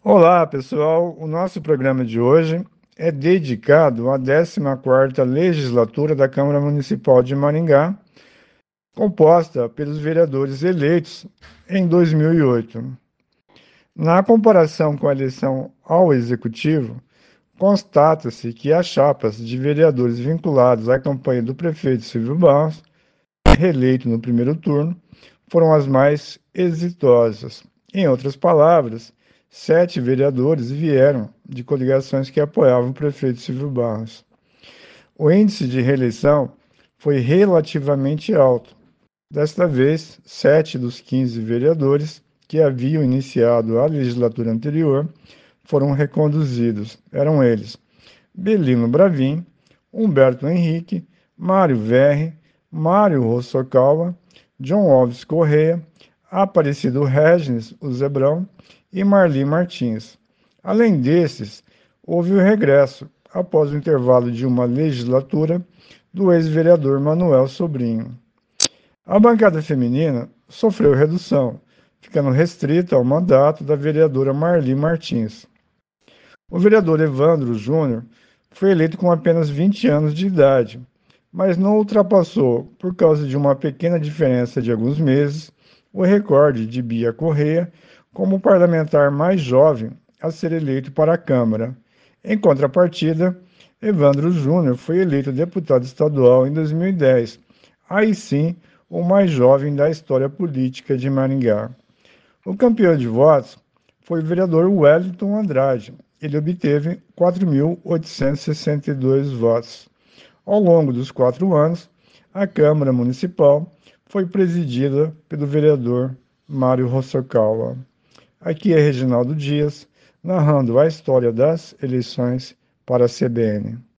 Olá, pessoal. O nosso programa de hoje é dedicado à 14ª Legislatura da Câmara Municipal de Maringá, composta pelos vereadores eleitos em 2008. Na comparação com a eleição ao Executivo, constata-se que as chapas de vereadores vinculados à campanha do prefeito Silvio Barros, reeleito no primeiro turno, foram as mais exitosas. Em outras palavras, 7 vereadores vieram de coligações que apoiavam o prefeito Silvio Barros. O índice de reeleição foi relativamente alto. Desta vez, 7 dos 15 vereadores que haviam iniciado a legislatura anterior foram reconduzidos. Eram eles: Belino Bravin, Humberto Henrique, Mário Verri, Mário Rossokawa, John Alves Correia, Aparecido Regis, o Zebrão, e Marli Martins. Além desses, houve o regresso, após o intervalo de uma legislatura, do ex-vereador Manuel Sobrinho. A bancada feminina sofreu redução, ficando restrita ao mandato da vereadora Marli Martins. O vereador Evandro Júnior foi eleito com apenas 20 anos de idade, mas não ultrapassou, por causa de uma pequena diferença de alguns meses, o recorde de Bia Correia como o parlamentar mais jovem a ser eleito para a Câmara. Em contrapartida, Evandro Júnior foi eleito deputado estadual em 2010, aí sim o mais jovem da história política de Maringá. O campeão de votos foi o vereador Wellington Andrade. Ele obteve 4.862 votos. Ao longo dos 4 anos, a Câmara Municipal foi presidida pelo vereador Mário Rossokawa. Aqui é Reginaldo Dias, narrando a história das eleições para a CBN.